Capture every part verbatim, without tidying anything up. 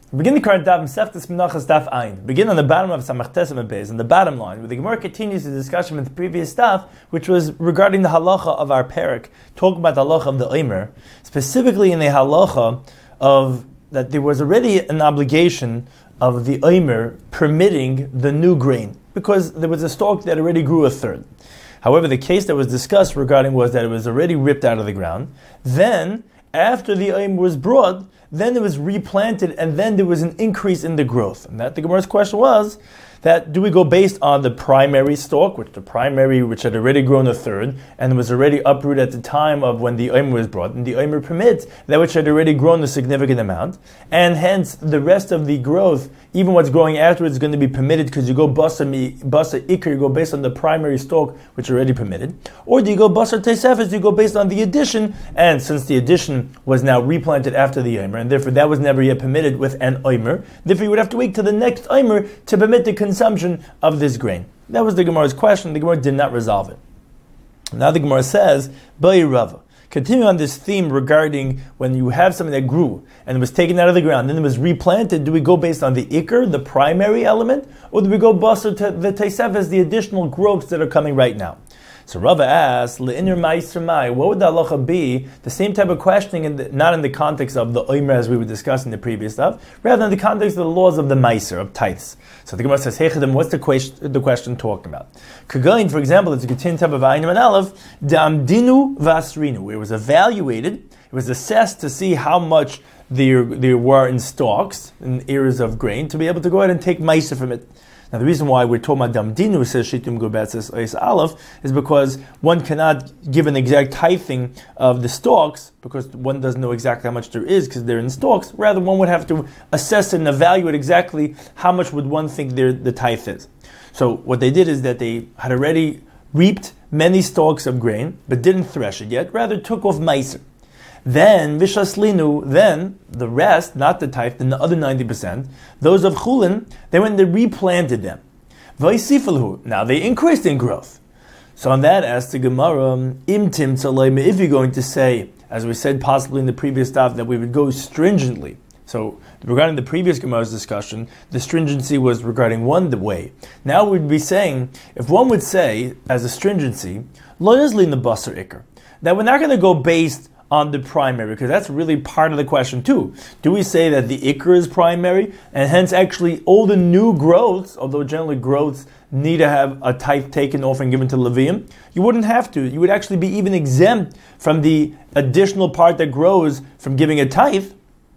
Begin the current daf Mesechtes Menachos daf Ayin. Begin on the bottom of Samach Tes Amud Beis, on the bottom line, where the Gemara continues the discussion with the previous daf, which was regarding the halacha of our parak, talking about the halacha of the Omer, specifically in the halacha of that there was already an obligation of the Omer permitting the new grain, because there was a stalk that already grew a third. However, the case that was discussed regarding was that it was already ripped out of the ground. Then, after the Omer was brought, then it was replanted, and then there was an increase in the growth. And that the Gemara's question was that do we go based on the primary stalk, which the primary which had already grown a third and was already uprooted at the time of when the Omer was brought, and the Omer permits that which had already grown a significant amount, and hence the rest of the growth, even what's growing afterwards, is going to be permitted because you go basa mi basa ikar, you go based on the primary stalk which already permitted, or do you go basa teisefes, you go based on the addition, and since the addition was now replanted after the Omer, and therefore that was never yet permitted with an Omer, therefore you would have to wait till the next Omer to permit the consumption of this grain. That was the Gemara's question. The Gemara did not resolve it. Now the Gemara says, Bai Rava. Continue on this theme regarding when you have something that grew and it was taken out of the ground, then it was replanted. Do we go based on the ikar, the primary element, or do we go basar to the teisefes, the additional growths that are coming right now? So Rava asks, Le'inir ma'isr mai, what would the halacha be? The same type of questioning, in the, not in the context of the Omer as we were discussing the previous stuff, rather in the context of the laws of the ma'isr, of tithes. So the Gemara says, Hey Chedem, what's the question, the question talking about? Kagain, for example, it's a continued type of Ayin and Aleph, Da'amdinu v'asrinu. It was evaluated, it was assessed to see how much there, there were in stalks, in ears of grain, to be able to go ahead and take ma'isr from it. Now the reason why we're talking about Damdinu, says Shitim Gubet, says Ois Aleph, is because one cannot give an exact tithing of the stalks, because one doesn't know exactly how much there is, because they're in stalks. Rather, one would have to assess and evaluate exactly how much would one think their, the tithe is. So what they did is that they had already reaped many stalks of grain, but didn't thresh it yet, rather took off meiser. Then, Vishaslinu, then the rest, not the tithe, then the other ninety percent, those of Chulin, they went and they replanted them. Vaisifalhu, now they increased in growth. So on that, as the Gemara, Imtim Tzalaima, if you're going to say, as we said possibly in the previous stuff, that we would go stringently. So regarding the previous Gemara's discussion, the stringency was regarding one way. Now we'd be saying, if one would say, as a stringency, Lo Yizlin the Basar Ikar, that we're not going to go based on the primary, because that's really part of the question too. Do we say that the ikar is primary, and hence actually all the new growths, although generally growths need to have a tithe taken off and given to Levium, you wouldn't have to. You would actually be even exempt from the additional part that grows from giving a tithe.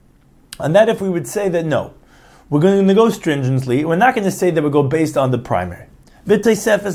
And that if we would say that no, we're going to go stringently, we're not going to say that we go based on the primary. So even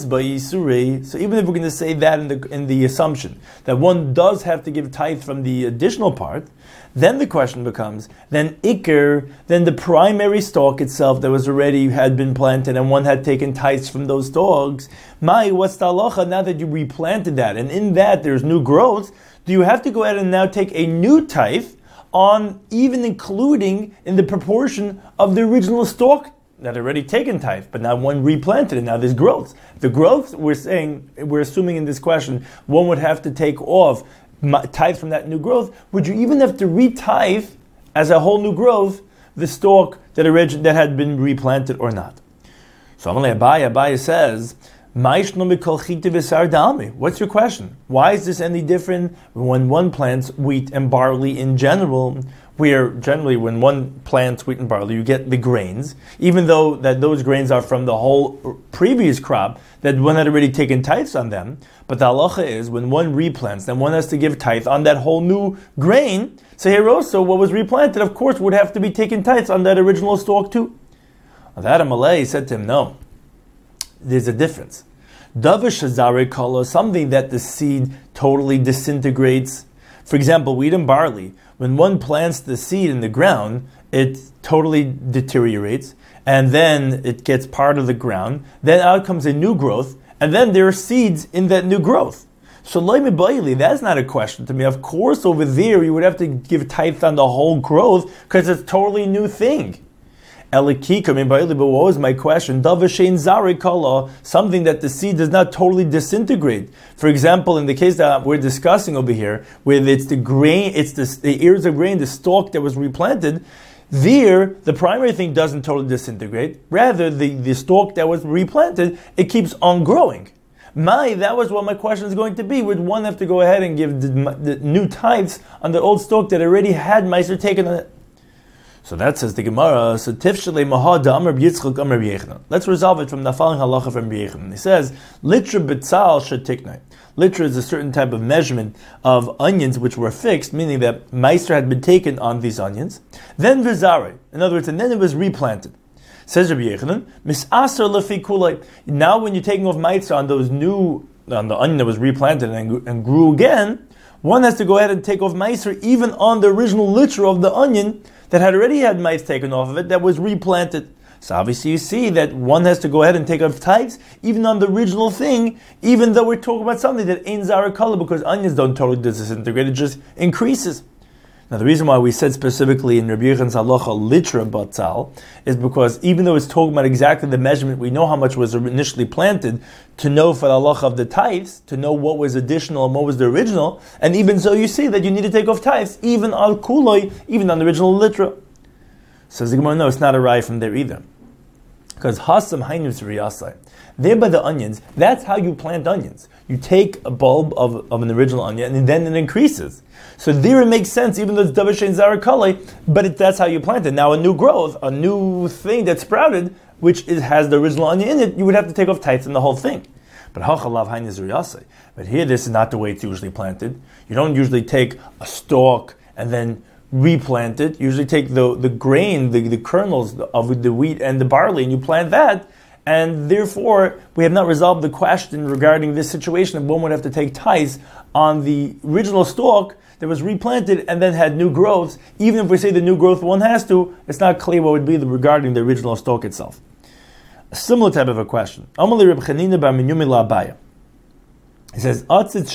if we're going to say that in the in the assumption that one does have to give tithe from the additional part, then the question becomes, then ikar, then the primary stalk itself that was already had been planted and one had taken tithes from those stalks, mai, what's the halacha now that you replanted that and in that there's new growth, do you have to go ahead and now take a new tithe on even including in the proportion of the original stalk that already taken tithe, but now one replanted and now there's growth. The growth, we're saying, we're assuming in this question, one would have to take off tithe from that new growth. Would you even have to re-tithe as a whole new growth the stalk that origin, that had been replanted or not? So Amalei Abaye, Abaye says, what's your question? Why is this any different when one plants wheat and barley in general, where generally when one plants wheat and barley, you get the grains, even though that those grains are from the whole previous crop, that one had already taken tithes on them, but the halacha is when one replants, then one has to give tithe on that whole new grain. So here also, what was replanted, of course, would have to be taken tithes on that original stalk too. That Amalei said to him, no. There's a difference. Davish Shazare Kala, something that the seed totally disintegrates. For example, wheat and barley. When one plants the seed in the ground, it totally deteriorates, and then it gets part of the ground. Then out comes a new growth, and then there are seeds in that new growth. So Loime Bailey, that's not a question to me. Of course, over there you would have to give tithe on the whole growth because it's a totally new thing. Elikika, but what was my question? Davashain Zare Kala, something that the seed does not totally disintegrate. For example, in the case that we're discussing over here, where it's the grain, it's the, the ears of grain, the stalk that was replanted, There, the primary thing doesn't totally disintegrate. Rather, the, the stalk that was replanted, it keeps on growing. My, that was what my question is going to be. Would one have to go ahead and give the, the new tithes on the old stalk that already had Meiser taken on it? So that says the Gemara, so Tifshale Mahada Amr Yitzchak Amr Yechanan. Let's resolve it from the following halacha from Yechanan. He says, Litra B'tzal Shatiknai. Litra is a certain type of measurement of onions which were fixed, meaning that Meister had been taken on these onions. Then Vizare, in other words, and then it was replanted. Says Rabbi Yechanan, Mis'asar Lefi Kulai. Now when you're taking off Meister on those new, on the onion that was replanted and, and grew again, one has to go ahead and take off Meister even on the original Litra of the onion that had already had mites taken off of it, that was replanted. So obviously you see that one has to go ahead and take off tithes, even on the original thing, even though we're talking about something that ain't zara color, because onions don't totally disintegrate, it just increases. Now the reason why we said specifically in Rabbi Yechanan's halacha litra batzal is because even though it's talking about exactly the measurement, we know how much was initially planted, to know for the halacha of the tithes, to know what was additional and what was the original, and even so you see that you need to take off tithes, even al kuloi, even on the original litra. Says the Gemara, no, it's not a rye from there either. Because hasam hainus riyasai. There by the onions, that's how you plant onions. You take a bulb of, of an original onion and then it increases. So there it makes sense, even though it's davar shein zara kale, but it, that's how you plant it. Now a new growth, a new thing that sprouted, which is, has the original onion in it, you would have to take off tithes and the whole thing. But hachalav hainus riyasai. But here this is not the way it's usually planted. You don't usually take a stalk and then replant it. You usually take the, the grain, the, the kernels of the wheat and the barley, and you plant that. And therefore, we have not resolved the question regarding this situation that one would have to take tithes on the original stalk that was replanted and then had new growths. Even if we say the new growth one has to, it's not clear what would be the, regarding the original stalk itself. A similar type of a question. He says, what's the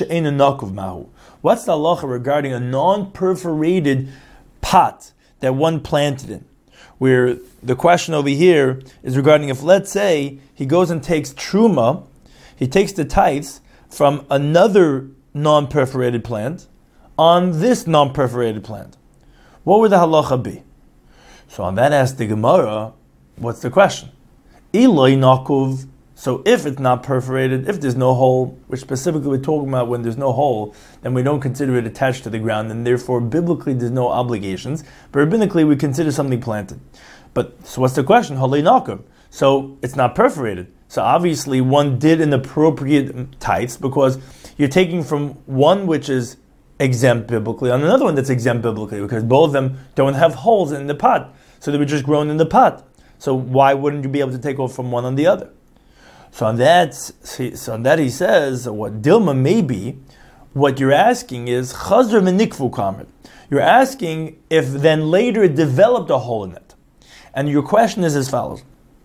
halacha regarding a non-perforated pot that one planted in? Where the question over here is regarding if, let's say, he goes and takes truma, he takes the tithes from another non-perforated plant on this non-perforated plant. What would the halacha be? So on that asks the Gemara, what's the question? Eloi nakuv. So if it's not perforated, if there's no hole, which specifically we're talking about when there's no hole, then we don't consider it attached to the ground, and therefore biblically there's no obligations. But rabbinically we consider something planted. But so what's the question? Halei nakum. So it's not perforated. So obviously one did an appropriate tithes because you're taking from one which is exempt biblically on another one that's exempt biblically, because both of them don't have holes in the pot. So they were just grown in the pot. So why wouldn't you be able to take off from one on the other? So on that, so on that he says, what Dilma may be, what you're asking is, Chazra menikvu kamer. You're asking if then later it developed a hole in it. And your question is as follows.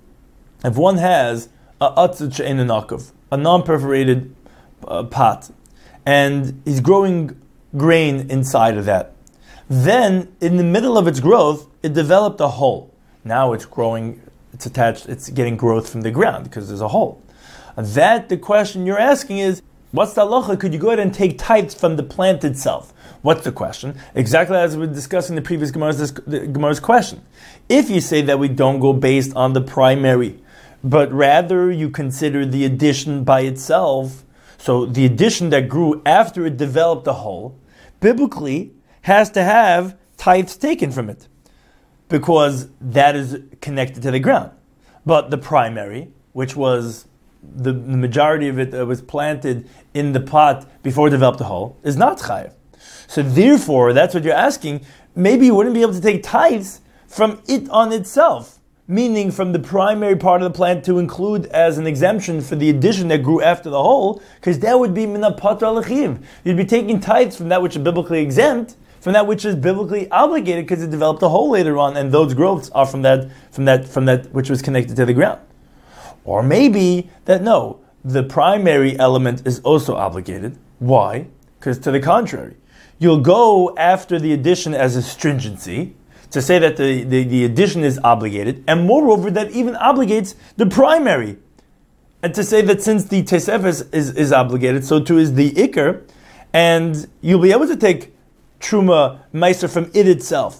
If one has a atzit she'ein nakav, a non-perforated uh, pot, and he's growing grain inside of that, then in the middle of its growth, it developed a hole. Now it's growing, it's attached, it's getting growth from the ground because there's a hole. That, the question you're asking is, what's the halacha? Could you go ahead and take tithes from the plant itself? What's the question? Exactly as we were discussing the previous Gemara's, the Gemara's question. If you say that we don't go based on the primary, but rather you consider the addition by itself, so the addition that grew after it developed a hole, biblically has to have tithes taken from it, because that is connected to the ground. But the primary, which was the, the majority of it that was planted in the pot before it developed a hole, is not chayav. So therefore, that's what you're asking. Maybe you wouldn't be able to take tithes from it on itself, meaning from the primary part of the plant to include as an exemption for the addition that grew after the hole, because that would be mina patra lechiv. You'd be taking tithes from that which is biblically exempt, from that which is biblically obligated because it developed a hole later on, and those growths are from that, from that, from that which was connected to the ground. Or maybe that no, the primary element is also obligated. Why? Because to the contrary, you'll go after the addition as a stringency to say that the, the, the addition is obligated, and moreover that even obligates the primary, and to say that since the tesefes is, is obligated, so too is the ikar, and you'll be able to take truma meiser from it itself.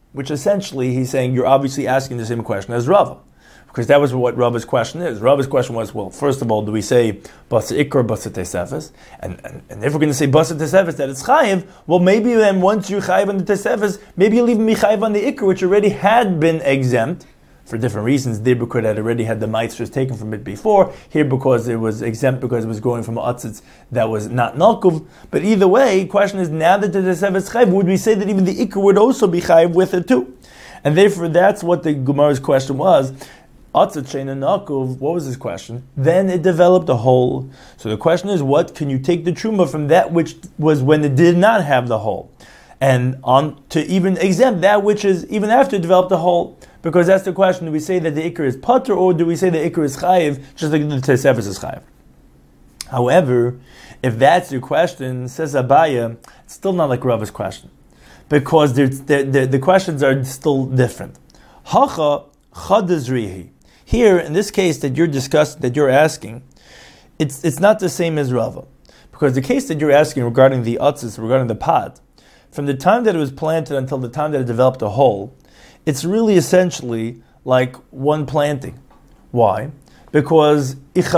which essentially he's saying you're obviously asking the same question as Rava. Because that was what Rava's question is. Rava's question was, well, first of all, do we say Basa Ikr or Basa Tesefes? And, and, and if we're going to say Basa Tesefes, that it's Chayiv, well, maybe then once you're Chayiv on the Tesefes, maybe you'll even be Chayiv on the Ikr, which already had been exempt for different reasons. There because it had already had the Meitzers taken from it before. Here because it was exempt because it was going from Atzitz that was not Nalkuv. But either way, question is, now that the Tesefes Chayiv, would we say that even the Ikr would also be Chayiv with it too? And therefore, that's what the Gemara's question was. Atzat Sheina Nakuv, what was his question? Then it developed a hole. So the question is, what can you take the truma from that which was when it did not have the hole? And on to even exempt that which is even after it developed a hole. Because that's the question, do we say that the Iker is Pater or do we say the Iker is Chayiv, just like the Tesefes is Chayiv? However, if that's your question, says Abaya, it's still not like Rava's question. Because they're, they're, they're, the questions are still different. Hacha Chadazrihi. Here, in this case that you're discussing, that you're asking, it's it's not the same as Rava. Because the case that you're asking regarding the Atzis, regarding the pod, from the time that it was planted until the time that it developed a hole, it's really essentially like one planting. Why? Because it's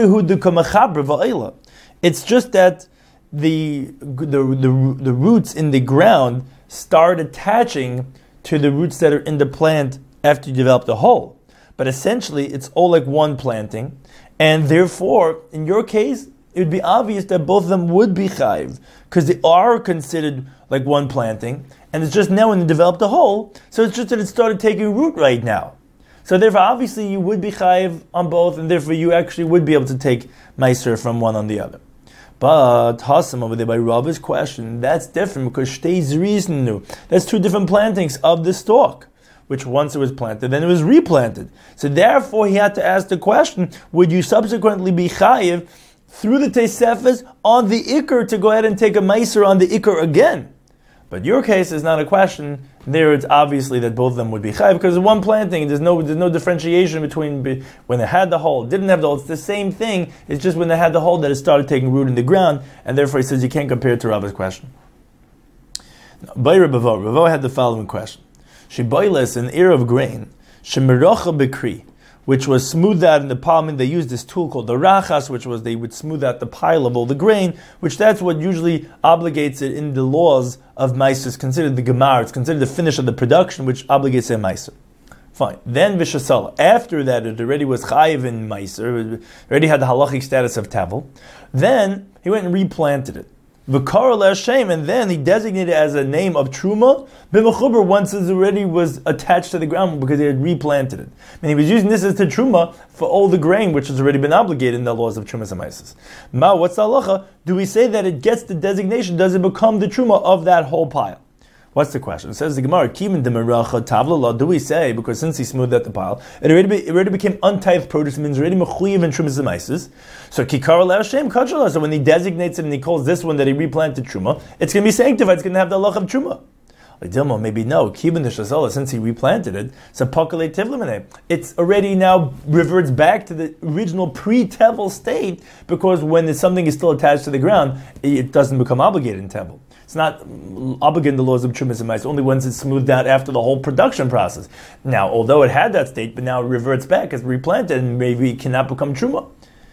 just that the, the, the, the roots in the ground start attaching to the roots that are in the plant after you develop the hole. But essentially, it's all like one planting, and therefore, in your case, it would be obvious that both of them would be chayiv, because they are considered like one planting, and it's just now when they developed the hole, so it's just that it started taking root right now. So therefore, obviously, you would be chayiv on both, and therefore you actually would be able to take meiser from one on the other. But Hassam over there by Rava's question, that's different, because shtei's reason new. That's two different plantings of the stalk, which once it was planted, then it was replanted. So therefore, he had to ask the question, would you subsequently be chayiv through the Tesefes on the Iker to go ahead and take a meiser on the Iker again? But your case is not a question. There it's obviously that both of them would be chayiv, because one planting, there's no there's no differentiation between when they had the hole, didn't have the hole. It's the same thing. It's just when they had the hole that it started taking root in the ground, and therefore he says you can't compare it to Rava's question. Bayra Bavo, Bavo had the following question. Shibailes, an ear of grain, Shemiracha Bekri, which was smoothed out in the palm. They used this tool called the Rachas, which was they would smooth out the pile of all the grain, which that's what usually obligates it in the laws of Meiser. It's considered the Gemar, it's considered the finish of the production, which obligates a Meiser. Fine. Then Vishasala. After that, it already was Chayiv in Meiser, it already had the halachic status of Tavel. Then he went and replanted it. V'kara le'Hashem, and then he designated it as a name of Truma, b'mechuber, once it already was attached to the ground because he had replanted it. And he was using this as the Truma for all the grain which has already been obligated in the laws of Trumas and Meises. Ma, what's the halacha? Do we say that it gets the designation? Does it become the Truma of that whole pile? What's the question? It says the Gemara, Kimin de Meracha Tavla, do we say, because since he smoothed out the pile, it already, be, it already became untithed produce, it means already mechuyev and Trumas and Meises. So Kikara Le'Hashem Kachala, so when he designates it and he calls this one that he replanted Truma, it's going to be sanctified, it's going to have the halach of Truma. Dilma, maybe no. Kiban de Shazala, since he replanted it, so Pakale Tivlimene. It's already now reverts back to the original pre-Tevel state, because when something is still attached to the ground, it doesn't become obligated in Tevel. It's not obligated in the laws of Trumas and Meiser, only once it's smoothed out after the whole production process. Now, although it had that state, but now it reverts back as replanted, and maybe it cannot become Truma.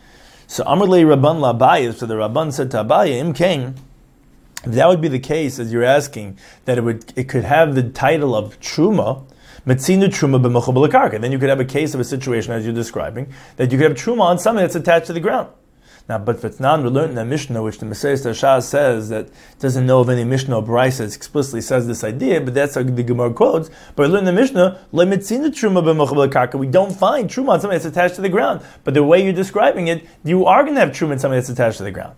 So Amrlei Rabban L'Abaye, so the Rabban said to Abaye, Im Kain, if that would be the case, as you're asking, that it would it could have the title of Truma, Metzinu Truma b'Mechubar L'Karka, then you could have a case of a situation as you're describing, that you could have Truma on something that's attached to the ground. Now, but if it's not, we learned in the Mishnah, which the Messiah Shas says that doesn't know of any Mishnah or Brisa that explicitly says this idea, but that's how the Gemara quotes. But we learned in the Mishnah, Le'metzinu Truma b'Mechubar L'Karka, we don't find Truma on something that's attached to the ground. But the way you're describing it, you are going to have Truma on something that's attached to the ground.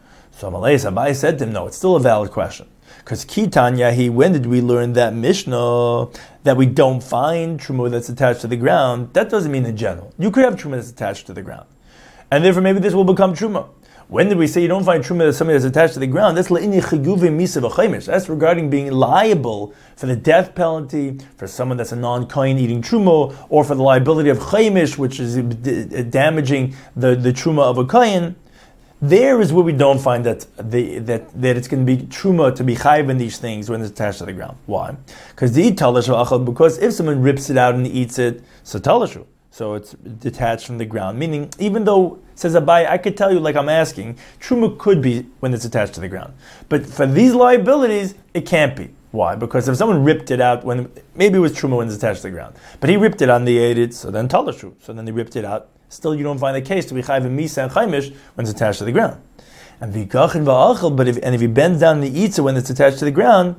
So Amalei Sabai said to him, no, it's still a valid question. Because Kitan Yahi, when did we learn that Mishnah that we don't find Truma that's attached to the ground? That doesn't mean in general. You could have Truma that's attached to the ground. And therefore maybe this will become Truma. When did we say you don't find Truma that's something that's attached to the ground? That's Le'ini Chiguve Misa V'Chaimish. That's regarding being liable for the death penalty for someone that's a non-Kohen eating Truma, or for the liability of Chaimish, which is damaging the, the Truma of a Kohen. There is where we don't find that the, that that it's going to be truma to be chayiv in these things when it's attached to the ground. Why? Because the talashu achal. Because if someone rips it out and eats it, so talashu, so it's detached from the ground. Meaning, even though says Abai, I could tell you, like I'm asking, truma could be when it's attached to the ground, but for these liabilities, it can't be. Why? Because if someone ripped it out when maybe it was truma when it's attached to the ground, but he ripped it on the ate it, so then talashu, so then they ripped it out. Still, you don't find the case to be chayv misa and chaimish when it's attached to the ground. And v'gachin va'achel, but if and if he bends down the itza when it's attached to the ground,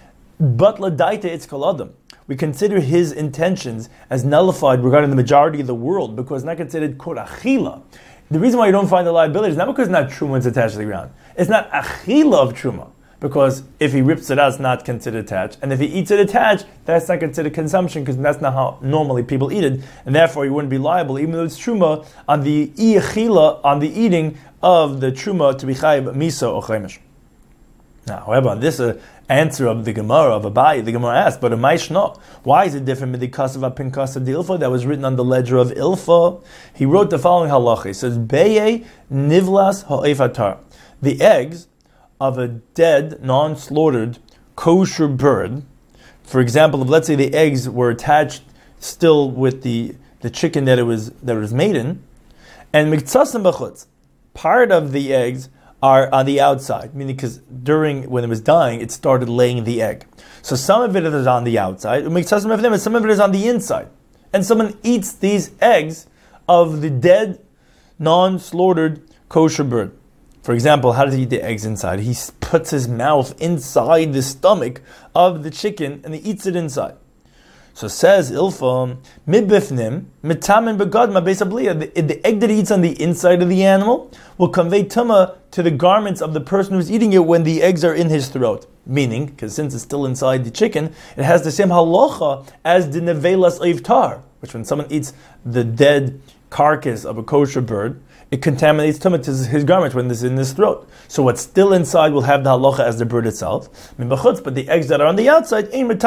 but ladaita it's koladam. We consider his intentions as nullified regarding the majority of the world because it's not considered korachila. The reason why you don't find the liability is not because it's not truma when it's attached to the ground. It's not achila of truma. Because if he rips it out, it's not considered attached. And if he eats it attached, that's not considered consumption because that's not how normally people eat it. And therefore, he wouldn't be liable, even though it's truma, on the i'achila, on the eating of the truma to be chayiv miso or chaimish. Now, however, on this uh, answer of the Gemara of Abai, the Gemara asked, but a Maishno, why is it different with the Kasav Pinkasa de Ilfa that was written on the ledger of Ilfa? He wrote the following halacha. He says, Beye nivlas ha'efatar. The eggs of a dead, non-slaughtered, kosher bird, for example, if let's say the eggs were attached still with the, the chicken that it was that it was made in, and miktsasam b'chutz, part of the eggs are on the outside, meaning because during when it was dying, it started laying the egg. So some of it is on the outside, miktsasam of them, and some of it is on the inside. And someone eats these eggs of the dead, non-slaughtered, kosher bird. For example, how does he eat the eggs inside? He puts his mouth inside the stomach of the chicken and he eats it inside. So says Ilfa, mibifnim, mitamin begadma besabliya. The egg that he eats on the inside of the animal will convey tuma to the garments of the person who's eating it when the eggs are in his throat. Meaning, because since it's still inside the chicken, it has the same halacha as the nevelas oivtar, which when someone eats the dead carcass of a kosher bird, it contaminates tumah to his garment when it's in his throat. So what's still inside will have the halacha as the bird itself. But the eggs that are on the outside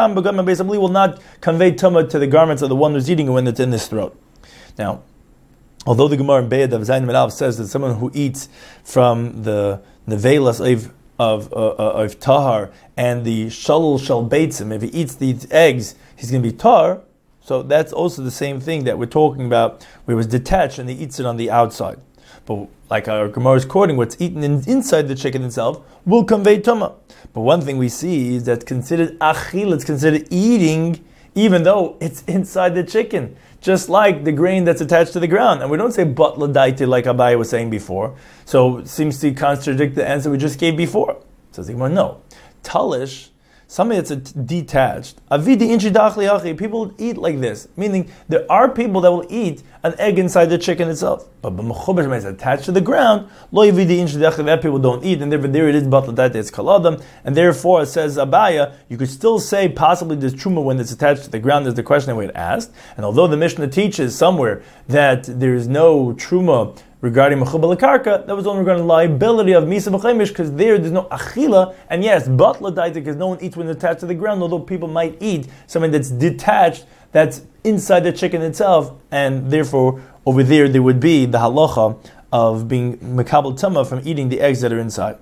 will not convey tumah to the garments of the one who's eating it when it's in his throat. Now, although the Gemara in Beyad of Zayin Melav says that someone who eats from the nevelas of of, uh, of tahar and the shalul shal beitzim, if he eats these eggs, he's going to be tar. So that's also the same thing that we're talking about, where it was detached and he eats it on the outside. But like our Gemara is quoting, what's eaten in, inside the chicken itself will convey tumah. But one thing we see is that considered achil, it's considered eating, even though it's inside the chicken, just like the grain that's attached to the ground. And we don't say but ladaiti like Abai was saying before. So it seems to contradict the answer we just gave before. Says the Gemara, no. Talish, something that's detached. People eat like this, meaning there are people that will eat an egg inside the chicken itself. But when it's attached to the ground, that people don't eat, and therefore there it is, it's kaladam, and therefore it says Abaya, you could still say possibly there's truma when it's attached to the ground, is the question that we had asked. And although the Mishnah teaches somewhere that there is no truma regarding mechubal karka, that was only regarding liability of misa b'chaimish, because there there's no achila, and yes, but ladaita, because no one eats when it's attached to the ground, although people might eat something that's detached, that's inside the chicken itself, and therefore over there there would be the halacha of being mekabel tama from eating the eggs that are inside.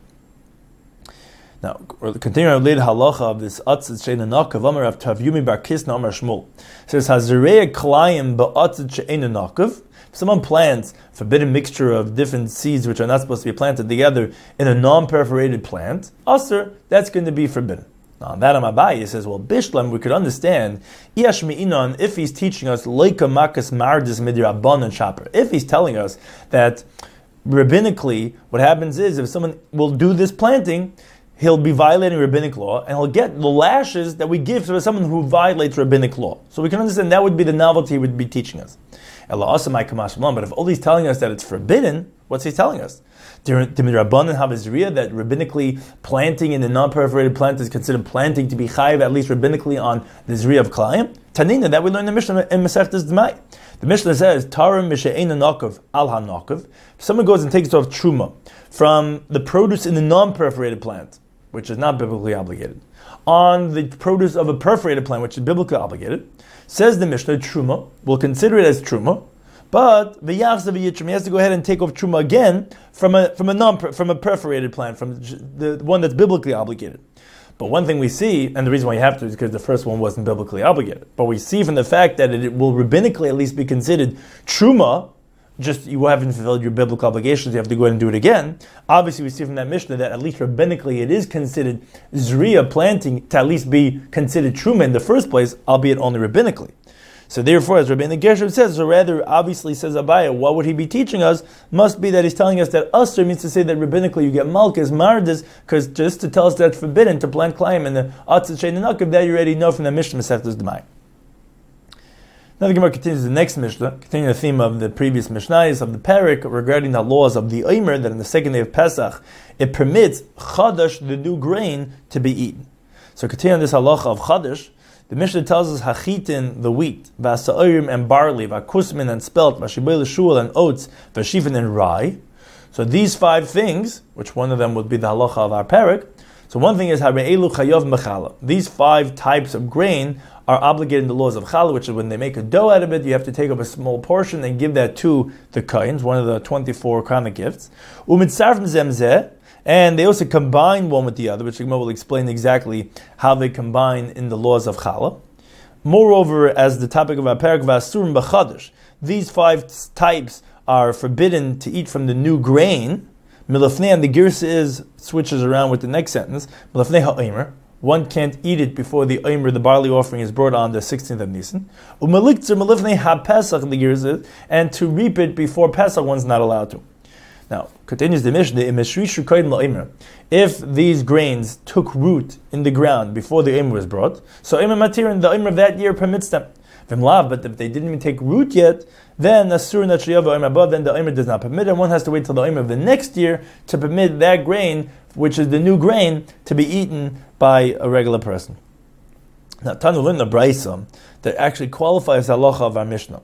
Now, continuing our later halacha of this atzit she'ena nakav, Amar of Tavyumi bar Kisna Amar Shmuel says hazirei klayim ba'atzit she'ena nakav. If someone plants forbidden mixture of different seeds which are not supposed to be planted together in a non-perforated plant, aser, that's going to be forbidden. Now, on that Amabai, says, well, Bishlam, we could understand, if he's teaching us, Leika Makas Mardis Midrabban and Shaper, if he's telling us that rabbinically, what happens is, if someone will do this planting, he'll be violating rabbinic law, and he'll get the lashes that we give to someone who violates rabbinic law. So we can understand that would be the novelty he would be teaching us. But if all he's telling us that it's forbidden, what's he telling us? That rabbinically planting in a non-perforated plant is considered planting to be chayiv, at least rabbinically, on the zriya of klayim. Tanina, that we learn in the Mishnah in Masechtas D'mai. The Mishnah says, Tarim mishe'ena nakav al ha-nakav. If someone goes and takes off truma from the produce in the non-perforated plant, which is not biblically obligated, on the produce of a perforated plant, which is biblically obligated, says the Mishnah, truma, we'll consider it as truma, But v'yachzav v'yitrim, he has to go ahead and take off truma again from a from a non from a perforated plant, from the one that's biblically obligated. But one thing we see, and the reason why you have to is because the first one wasn't biblically obligated. But we see from the fact that it will rabbinically at least be considered truma. Just you haven't fulfilled your biblical obligations, you have to go ahead and do it again. Obviously, we see from that Mishnah that at least rabbinically it is considered zriya, planting, to at least be considered truma in the first place, albeit only rabbinically. So therefore, as Rabbeinu Gershom says, or rather, obviously says Abaya, what would he be teaching us? Must be that he's telling us that usher means to say that rabbinically you get malchus, mardas, because just to tell us that it's forbidden to plant klayim and the atzah shein and akav, that you already know from the Mishnah Masechtas D'mai. Now the Gemara continues the next Mishnah, continuing the theme of the previous Mishnayos of the Parak regarding the laws of the Omer, that on the second day of Pesach, it permits Chadash, the new grain, to be eaten. So continuing this halacha of Chadash, the Mishnah tells us Hachitin, the wheat, Vasa'orim and barley, Vakusmin and spelt, Vashibel shul and oats, Vashifin and rye. So these five things, which one of them would be the halacha of our Parak, so one thing is Hare'elu Chayav Mechala. These five types of grain are obligated in the laws of challah, which is when they make a dough out of it, you have to take up a small portion and give that to the kohen, one of the twenty-four Quranic gifts. Umitzarfim zemzeh, and they also combine one with the other, which Gemara will explain exactly how they combine in the laws of challah. Moreover, as the topic of our parak v'asurim b'chadash, these five types are forbidden to eat from the new grain. Milafnei, and the girsa is switches around with the next sentence. Milafnei ha'omer. One can't eat it before the Omer, the barley offering, is brought on the sixteenth of Nisan. Umaliktzir malifnei ha-Pesach, the girsa, and to reap it before Pesach, one's not allowed to. Now, continues the Mishnah, if these grains took root in the ground before the Omer was brought, so Omer Matir, the Omer of that year permits them. But if they didn't even take root yet, then Asur Nachriyav Omer above, then the Omer does not permit, and one has to wait till the Omer of the next year to permit that grain, which is the new grain, to be eaten by a regular person. Now, Tanu learned the Braisa that actually qualifies the halacha of our Mishnah.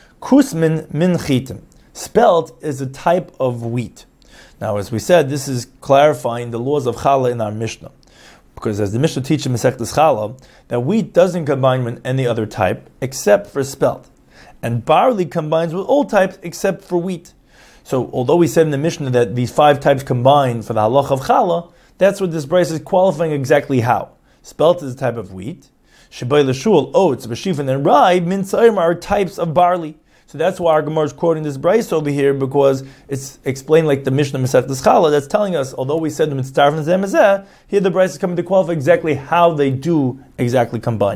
Kusmin min chitim. Spelt is a type of wheat. Now, as we said, this is clarifying the laws of challah in our Mishnah. Because as the Mishnah teaches in Masechtas Challah, that wheat doesn't combine with any other type except for spelt. And barley combines with all types except for wheat. So, although we said in the Mishnah that these five types combine for the halacha of challah, that's what this Braisa is qualifying exactly how. Spelt is a type of wheat. Shebay l'shul, oats, b'shifin, and rye, mincayim are types of barley. So that's why our Gemara is quoting this Braisa over here, because it's explained like the Mishnah Masechtas Challah that's telling us, although we said the mitzvah and zemazeh, here the Braisa is coming to qualify exactly how they do exactly combine.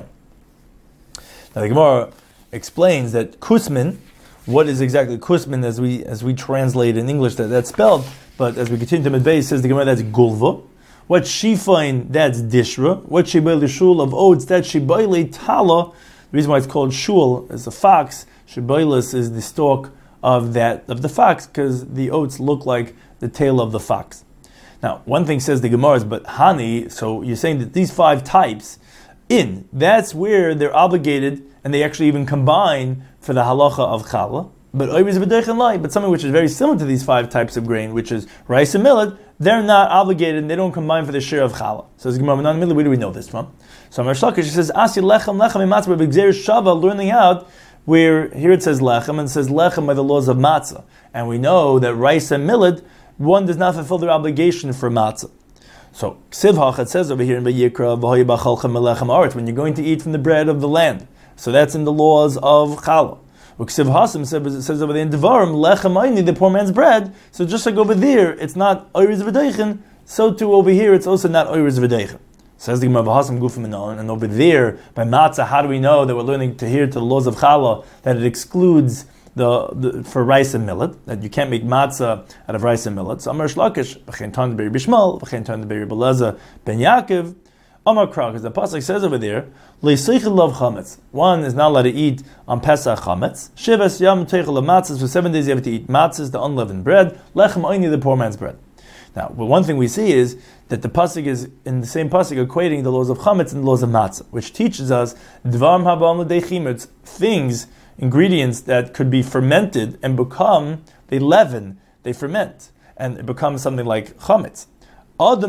Now the Gemara explains that kusmin, what is exactly kusmin as we as we translate in English that that's spelled, but as we continue to Medbei, it says the Gemara that's gulva. What shifain, that's dishra. What shibay shul of oats, that's shibay tala. The reason why it's called shul is a fox. Shibaylis is the stalk of that of the fox, because the oats look like the tail of the fox. Now, one thing says the Gemara is, but hani, so you're saying that these five types, in, that's where they're obligated, and they actually even combine for the halacha of challah. But oiris v'deichin lai, but something which is very similar to these five types of grain, which is rice and millet, they're not obligated, and they don't combine for the share of challah. So the Gemara, where do we know this from? So Amar Shlakish says, Asi lechem lechem imatzah b'gzeir shava, learning out where here it says lechem, and it says lechem by the laws of matzah. And we know that rice and millet, one does not fulfill their obligation for matzah. So, Ksivhach, it says over here in Vayikra, V'hoy b'chalchem melechem aretz, when you're going to eat from the bread of the land. So that's in the laws of challah. Ksiv Hasim it says over there in Devarim, lechem ayni, the poor man's bread. So just like over there, it's not oiris v'deichin, so too over here, it's also not oiris v'deichin. Says the Gemara V'Hasam Gufim Inon, and over there by matzah, how do we know that we're learning to hear to the laws of challah that it excludes the, the for rice and millet, that you can't make matzah out of rice and millet? So Amar Shlakish v'chein tan b'ri b'shmal v'chein tan b'ri b'leza ben Yaakov Amar Kra, because the pasuk says over there le'seichel love chametz. One is not allowed to eat on Pesach chametz. Shivas yam teichel matzahs, for seven days you have to eat matzahs, the unleavened bread. Lechem ayni, the poor man's bread. Now, but one thing we see is that the pasuk is in the same pasuk equating the laws of chametz and the laws of matzah, which teaches us dvarim habam l'deichim, things, ingredients that could be fermented and become, they leaven, they ferment, and it becomes something like chametz. Those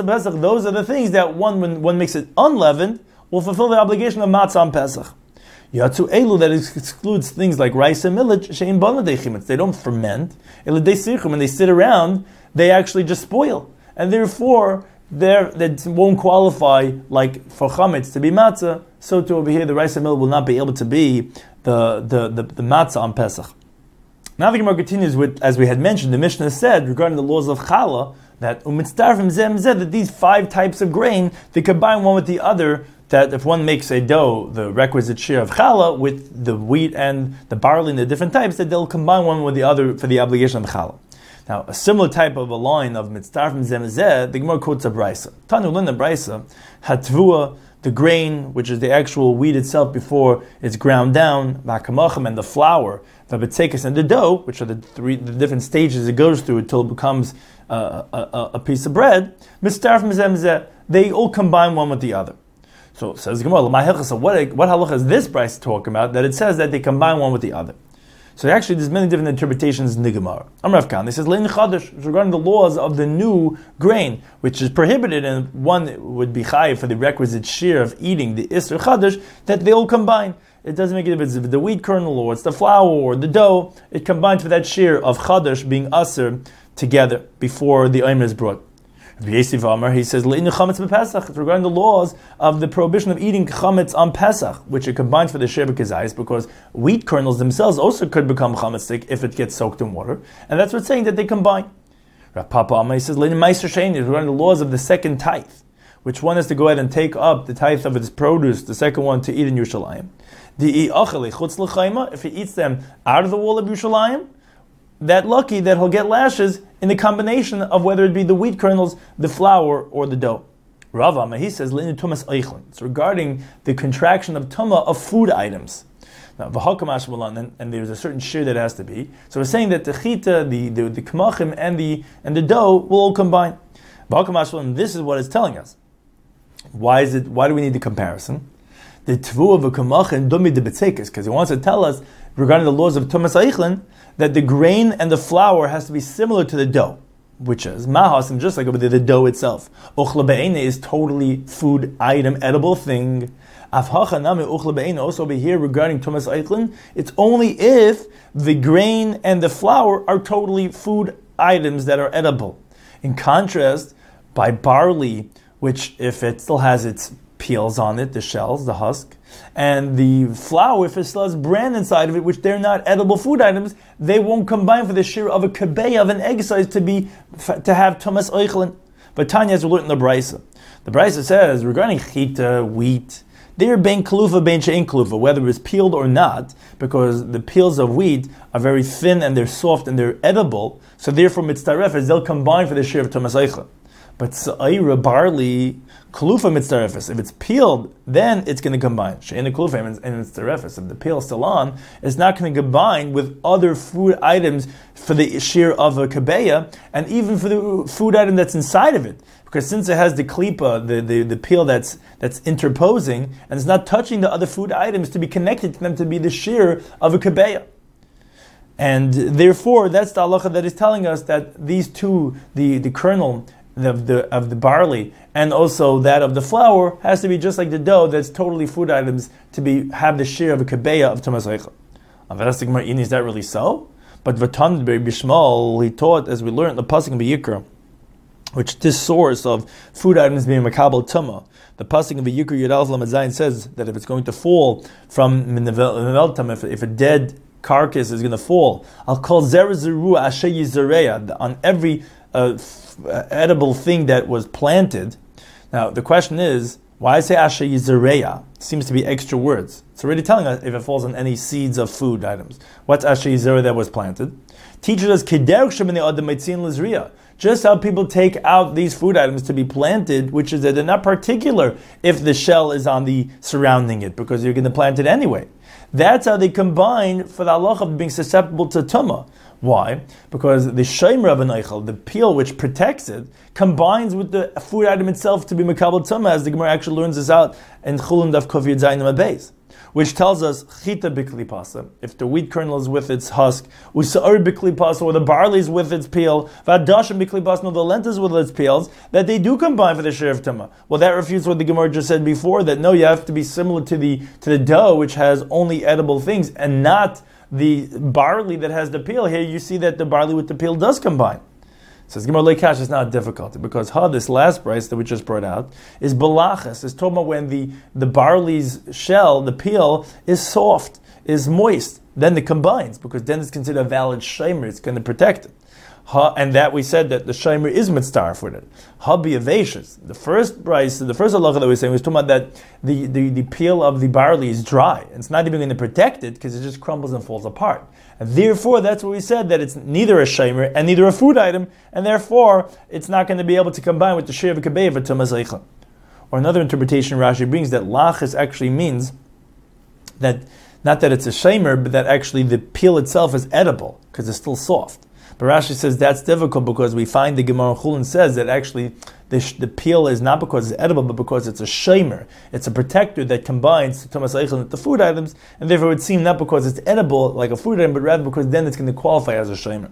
are the things that one, when one makes it unleavened, will fulfill the obligation of matzah on Pesach. Yatsu elu, that excludes things like rice and millet, she'im bana dechimitz. They don't ferment. Elu deisichum, when they sit around, they actually just spoil. And therefore, that won't qualify like for chametz to be matzah. So to over here, the rice and millet will not be able to be the, the, the, the matzah on Pesach. Now the Gemara continues with, as we had mentioned, the Mishnah said regarding the laws of challah, that umitzdarfim zem zeh, that these five types of grain, they combine one with the other, that if one makes a dough, the requisite share of challah, with the wheat and the barley and the different types, that they'll combine one with the other for the obligation of challah. Now, a similar type of a line of mitzdarfim zem zeh, the Gemara quotes a brisa. Tanu lin the brisa, hatvua, the grain, which is the actual wheat itself before it's ground down, v'akamachim, and the flour, v'betzekas, and the dough, which are the three the different stages it goes through until it becomes uh, a, a, a piece of bread, mitzdarfim zem zeh, they all combine one with the other. So says Gemara, what what halacha is this brisa talking about? That it says that they combine one with the other. So actually, there's many different interpretations in the Gemara. Amrav Khan, this says lein chadash regarding the laws of the new grain, which is prohibited, and one would be chayiv for the requisite share of eating the iser chadash, that they all combine. It doesn't make a difference if it's the wheat kernel or it's the flour or the dough. It combines for that share of chadash being aser together before the omer is brought. He says, regarding the laws of the prohibition of eating chametz on Pesach, which it combines for the sheva kazayis, because wheat kernels themselves also could become chametzik if it gets soaked in water, and that's what's saying that they combine. Rav Papa Amar, he says, regarding the laws of the second tithe, which one has to go ahead and take up the tithe of its produce, the second one to eat in Yerushalayim. If he eats them out of the wall of Yerushalayim, that lucky that he'll get lashes in the combination of whether it be the wheat kernels, the flour, or the dough. Rav Amma, he says, it's regarding the contraction of tumah of food items. Now, and, and there's a certain share that has to be. So we're saying that the chita, the the, the kamachim, and the and the dough will all combine. This is what it's telling us. Why is it? Why do we need the comparison? The tvu of a kamachim domi de betzekas, because he wants to tell us regarding the laws of tumas eichlin, that the grain and the flour has to be similar to the dough, which is mahas, and just like over there, the dough itself. Uchla be'ene is totally food item, edible thing. Afhacha nami uchla be'ene, also over here regarding tumas eichlin, it's only if the grain and the flour are totally food items that are edible. In contrast, by barley, which if it still has its peels on it, the shells, the husk, and the flour, if it still has bran inside of it, which they're not edible food items, they won't combine for the share of a kabeya, of an egg size, to be to have tumas oichlin. But Tanya has learned in the brisa. The brisa says regarding chita, wheat, they're ben kalufa, ben she'en kalufa, whether it's peeled or not, because the peels of wheat are very thin and they're soft and they're edible. So therefore, mitzdarefes, they'll combine for the share of tumas oichlin. But sa'ira, barley, kalufa mitzdarefes, if it's peeled, then it's going to combine. She'ena kalufa and mitzdarefes, if the peel is still on, it's not going to combine with other food items for the share of a kabeya, and even for the food item that's inside of it. Because since it has the klipa, the, the, the peel that's that's interposing, and it's not touching the other food items to be connected to them to be the share of a kabeya. And therefore, that's the halacha that is telling us that these two, the, the kernel, Of the of the barley and also that of the flour, has to be just like the dough, that's totally food items, to be have the share of a kabeya of tumas oichlin. Is that really so? But Vatan Bishmal, he taught, as we learned, the pasuk in Vayikra, which this source of food items being makabel tumah. The pasuk in Vayikra Yud Aleph Lamed Zayin says that if it's going to fall from Meveltam, if, if a dead carcass is going to fall, I'll call Zerazeru Asher Yizareya, on every uh, edible thing that was planted. Now the question is, why say Asher Yizareya? Seems to be extra words. It's already telling us if it falls on any seeds of food items. What's Asher Yizareya that was planted? Teaches us Kederch Shemini Adam Meitzin Lizriya. Just how people take out these food items to be planted, which is that they're not particular if the shell is on the surrounding it, because you're going to plant it anyway. That's how they combine for the halacha of being susceptible to tumah. Why? Because the shaymer of an eichel, the peel which protects it, combines with the food item itself to be makabel tumah, as the Gemara actually learns this out in Chulun Daf Kuf Yud Zayin Amud Beis. which tells us chita bikli pasa, if the wheat kernel is with its husk, usa'ar bikli pasa, or the barley is with its peel, v'adashim bikli pasa, no, the lentils with its peels, that they do combine for the share of tumah. Well, that refutes what the Gemara just said before, that no, you have to be similar to the to the dough, which has only edible things, and not the barley that has the peel. Here you see that the barley with the peel does combine. Says Gemara Leikash is not difficult because ha, this last price that we just brought out is balachas. It's talking about when the, the barley's shell, the peel, is soft, is moist. Then it combines because then it's considered a valid shemer. It's going to protect it. Ha, and that we said that the shemer is mitzvah for it. Ha b'yaveshes. The first price, the first halacha that we were saying was talking about that the, the, the peel of the barley is dry. It's not even going to protect it because it just crumbles and falls apart. And therefore, that's what we said, that it's neither a shemer and neither a food item, and therefore, it's not going to be able to combine with the shir of kabei for tumas eichel. Or another interpretation Rashi brings that lachis actually means that, not that it's a shemer, but that actually the peel itself is edible, because it's still soft. But Rashi says that's difficult because we find the Gemara Chulin says that actually the, sh- the peel is not because it's edible, but because it's a shemer. It's a protector that combines Tumas Eichel with the food items, and therefore it would seem not because it's edible like a food item, but rather because then it's going to qualify as a shemer.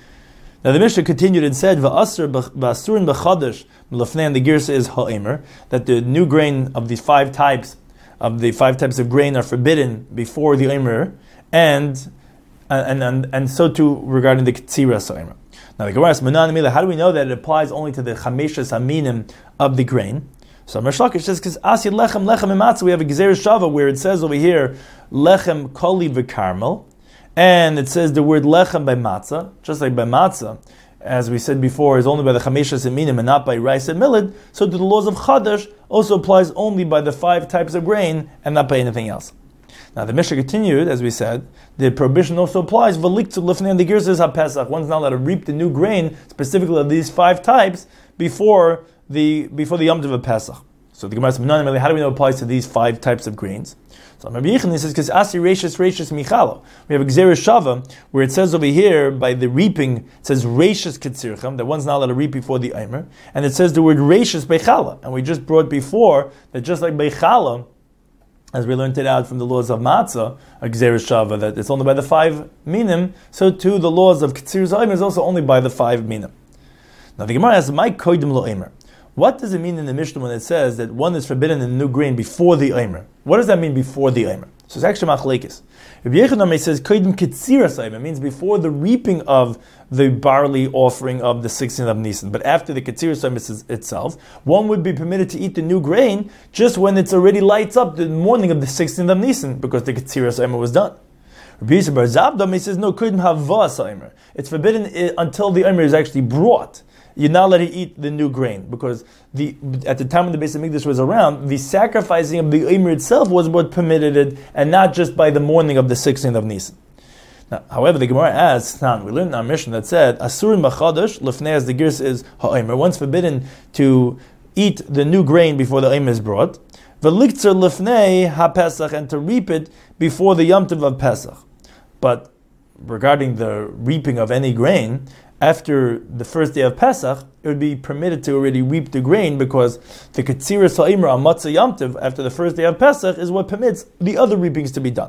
Now the Mishnah continued and said, "Va'asur ba'asurin b'chadash l'fnei," and the girsa is ha'emer, that the new grain of these five types of the five types of grain are forbidden before the emer, and And, and and so too regarding the Ketzira Saimer. Now the Gemara asks, how do we know that it applies only to the Chameshes Aminim of the grain? So Rav Lakish says, because Asid Lechem Lechem Imatza, we have a Gezer Shava where it says over here, Lechem Koli v'Karmel, and it says the word Lechem by Matzah, just like by Matzah, as we said before, is only by the Chameshes Aminim and not by rice and millet, so to the laws of Chadash also applies only by the five types of grain and not by anything else. Now the Mishnah continued, as we said, the prohibition also applies. V'liktu lifnei, and the Ger says ha-Pesach. One's not allowed to reap the new grain, specifically of these five types, before the before the Yom Tov of Pesach. So the Gemara says, how do we know it applies to these five types of grains? So Rabbi Yechon says, because asi reishis reishis michalo. We have a Gzeres Shava where it says over here by the reaping, it says reishis ketzircham, that one's not allowed to reap before the Eimer, and it says the word reishis bechala. And we just brought before that just like bechala, as we learned it out from the laws of Matzah, a Gzeres Shava, that it's only by the five minim, so too the laws of Ketzir Zayim is also only by the five minim. Now the Gemara asks, "My koidim lo Eimer." What does it mean in the Mishnah when it says that one is forbidden in the new grain before the Eimer? What does that mean before the Eimer? So it's actually machlekes. Rabbi Yechon says koidim Ketzir Zayim. It means before the reaping of the barley offering of the sixteenth of Nisan. But after the Ketzir Zayim itself, one would be permitted to eat the new grain just when it's already lights up the morning of the sixteenth of Nisan, because the Ketzir Zayim was done. Rabbi Yisrael Bar Zabda says no, koidim havas Eimer. It's forbidden until the Eimer is actually brought. You're not allowed to eat the new grain, because the at the time when the Beis Hamikdash was around, the sacrificing of the Eimer itself was what permitted it, and not just by the morning of the sixteenth of Nisan. Now, however, the Gemara asks, we learned in our mission that said, Asurin b'chadash, lefnei, as the Girs is ha'Eimer, one's forbidden to eat the new grain before the Eimer is brought, v'liktzer lefnei ha-Pesach, and to reap it before the Yom Tov of Pesach. But regarding the reaping of any grain, after the first day of Pesach, it would be permitted to already reap the grain, because the Ketziras ha'Eimer on Matzah Yom Tov, after the first day of Pesach, is what permits the other reapings to be done.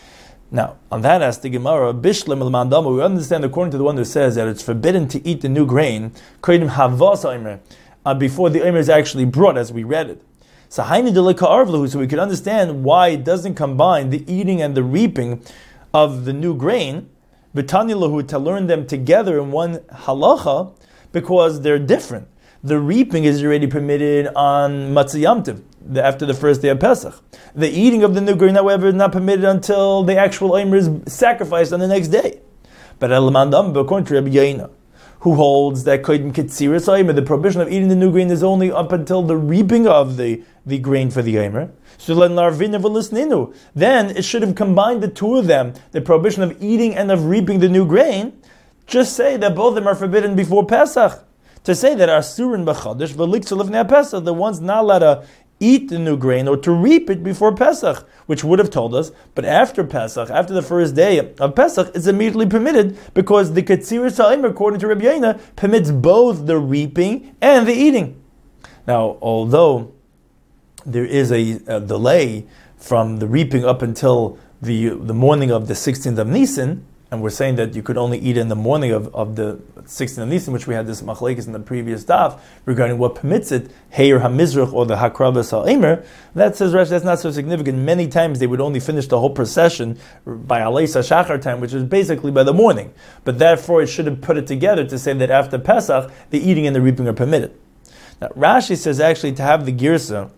Now, on that asks the Gemara, Bishlam el-Mandama, we understand according to the one who says that it's forbidden to eat the new grain, koidim havas Eimer, uh, before the Eimer is actually brought, as we read it. So haini delika arvlahu, so we can understand why it doesn't combine the eating and the reaping of the new grain, B'tanilahu, to learn them together in one halacha, because they're different. The reaping is already permitted on Matzah Yom Tov, after the first day of Pesach. The eating of the new grain, however, is not permitted until the actual Eimer is sacrificed on the next day. But according to Rabbi Yaina, who holds that koidim ketziras Eimer, the prohibition of eating the new grain is only up until the reaping of the, the grain for the Eimer. So then it should have combined the two of them, the prohibition of eating and of reaping the new grain. Just say that both of them are forbidden before Pesach. To say that asurin b'chadash v'liktzur lifnei Pesach, the one's not allowed to eat the new grain or to reap it before Pesach, which would have told us, but after Pesach, after the first day of Pesach, it's immediately permitted, because the Ketziras ha'Eimer, according to Rabbi Yaina, permits both the reaping and the eating. Now, although there is a, a delay from the reaping up until the the morning of the sixteenth of Nisan, and we're saying that you could only eat in the morning of, of the sixteenth of Nisan, which we had this machlekes in the previous daf regarding what permits it, Heir HaMizrach or the Hakrabas HaEmer. That says Rashi, that's not so significant. Many times they would only finish the whole procession by Aleisa Shachar time, which is basically by the morning. But therefore it should have put it together to say that after Pesach, the eating and the reaping are permitted. Now Rashi says actually to have the girsa,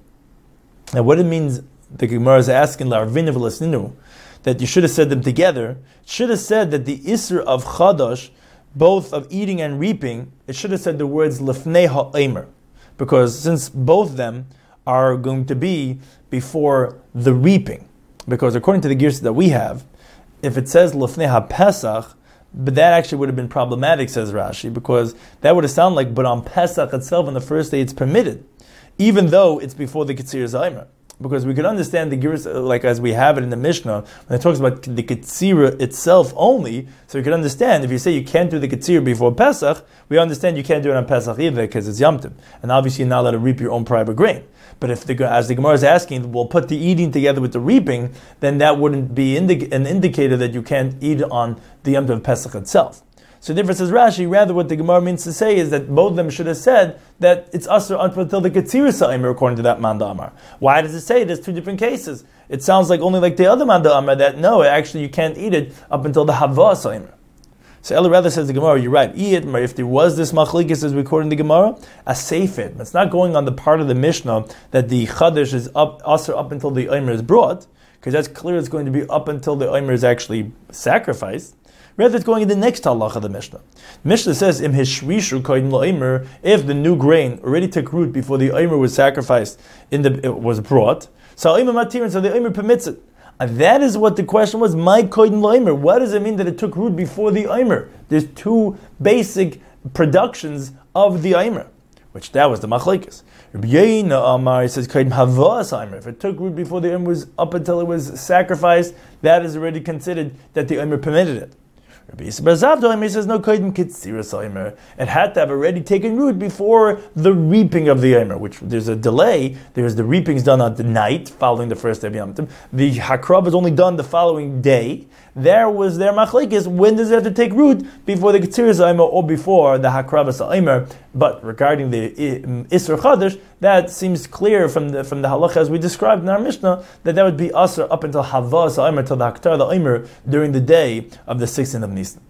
now what it means, the Gemara is asking La'arvinu v'lasninu, that you should have said them together. It should have said that the Isser of Chadash, both of eating and reaping, it should have said the words Lefnei ha'emer, because since both of them are going to be before the reaping, because according to the Girsa that we have, if it says Lefnei ha'Pesach, but that actually would have been problematic, says Rashi, because that would have sounded like, but on Pesach itself, on the first day, it's permitted, even though it's before the Ketzir Zaymer. Because we can understand the Girsa, like as we have it in the Mishnah, when it talks about the Ketzira itself only, so you can understand, if you say you can't do the Ketzira before Pesach, we understand you can't do it on Pesach either, because it's Yom Tov. And obviously you're not allowed to reap your own private grain. But if the, as the Gemara is asking, we'll put the eating together with the reaping, then that wouldn't be indi- an indicator that you can't eat on the Yom Tov Pesach itself. So the difference says Rashi, rather what the Gemara means to say is that both of them should have said that it's usher until the Ketzir Sa'imer according to that Manda Amar. Why does it say there's two different cases? It sounds like only like the other Manda Amar that no, actually you can't eat it up until the Hava Sa'imer. So Ella rather says the Gemara, you're right, eat it, if there was this machlekes as we quote in the Gemara, a seifit. It's not going on the part of the Mishnah that the Chadash is up usher up until the Omer is brought, because that's clear it's going to be up until the Omer is actually sacrificed. Rather, it's going in the next halacha of the Mishnah. Mishnah says, "Im hishrishu kodim la'omer." If the new grain already took root before the omer was sacrificed, in the it was brought, so omer matir, so the omer permits it. And that is what the question was. My kodim la'omer. What does it mean that it took root before the omer? There's two basic productions of the omer, which that was the machlekes. Rabbi Yeina Amar says kodim havas omer. If it took root before the omer was up until it was sacrificed, that is already considered that the omer permitted it. Rabbi Yisrael says no kodim ketzira sa'imer. It had to have already taken root before the reaping of the omer, which there's a delay. There's the reapings done on the night following the first day of Yom Tov. The hakrab is only done the following day. There was their machlekes. When does it have to take root? Before the ketzira sa'imer or before the hakrab sa'imer? But regarding the Isser Chadash, that seems clear from the from the halacha as we described in our Mishnah that that would be Asr up until Hava sa'imer, till the Haktar the Omer during the day of the sixteenth of Nisan.